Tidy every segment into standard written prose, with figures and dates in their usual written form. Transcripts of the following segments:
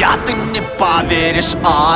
говорят, ты не поверишь.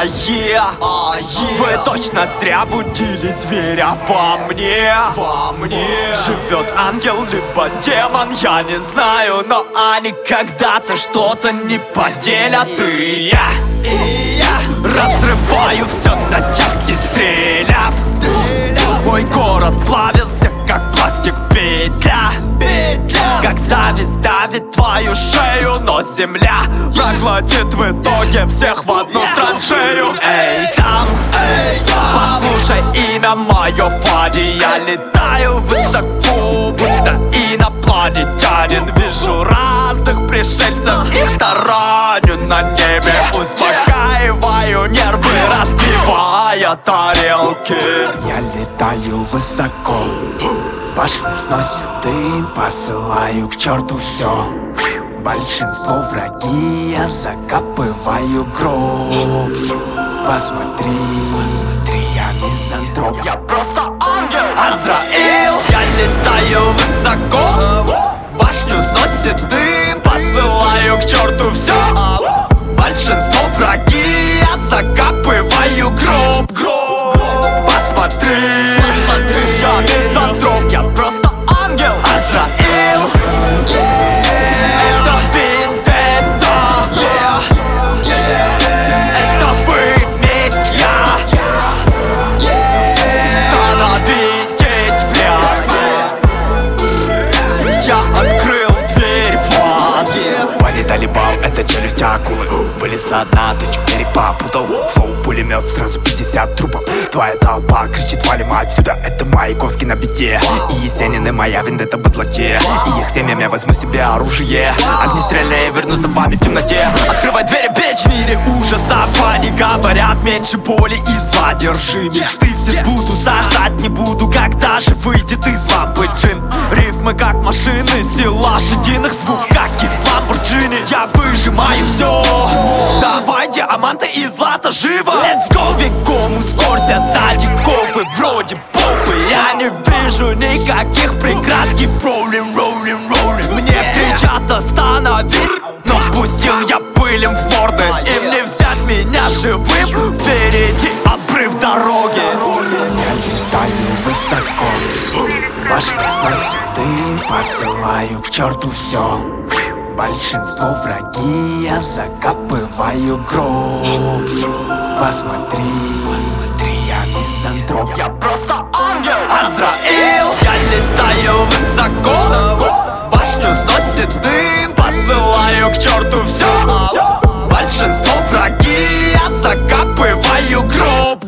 Вы точно зря будили зверя во мне. Живет ангел либо демон, я не знаю, но они когда-то что-то не поделят. И я разрываю все на части, стреляв. Твой город плавился, как пластик петля. Как зависть давит твою шею, но земля проглотит в итоге всех в одну траншею. Эй, там, послушай имя мое, Фади. Я летаю высоко, будто инопланетянин. Вижу разных пришельцев, их тараню на небе. Успокаиваю нервы, разбивая тарелки. Я летаю высоко, башню сносит дым, посылаю к черту все. Большинство враги, я закапываю гроб. Посмотри, я мизантроп, Я просто ангел Азраил. Я летаю высоко, башню сносит дым, посылаю к черту все. Большинство враги, я закапываю гроб. Посмотри, я мизантроп, я просто ангел Азраил. Это вендетта, это вы, месть, я. Становитесь в ряд. Я открыл дверь в ад. Вали Талибал, это челюсть акулы. Вылез со дна, ты чё перепутал. Флоу, пулемет, сразу 50 трупов. Твоя толпа кричит, валим отсюда. Это Маяковский на бите и Есенин, и моя вендетта в бадлаке. И их семьями я возьму себе оружие. Огнестрельное, верну за вами в темноте. Открывай двери, бичь. В мире ужасов они говорят, меньше боли и зла. Держи мечты, все сбудутся, ждать не буду, когда же выйдет из лампы джин. Рифмы как машины, сил лошадиных, звук как из Ламборджини. Я выжимаю все. Давай диаманты и злато живо. Let's go, бегом, ускорься, сзади копы. Вроде похуй, я не вижу никаких преград. Keep rolling, rolling, rolling. Мне кричат, остановись, но пустил я пылем в морды. Им не взять меня живым. Впереди обрыв дороги. Я летаю высоко, башню сносит дым, посылаю к черту все. Большинство враги, я закапываю гроб. Посмотри, я мизантроп, Я просто ангел Азраил. Я летаю высоко, башню сносит дым, посылаю к черту все. Большинство враги, я закапываю гроб.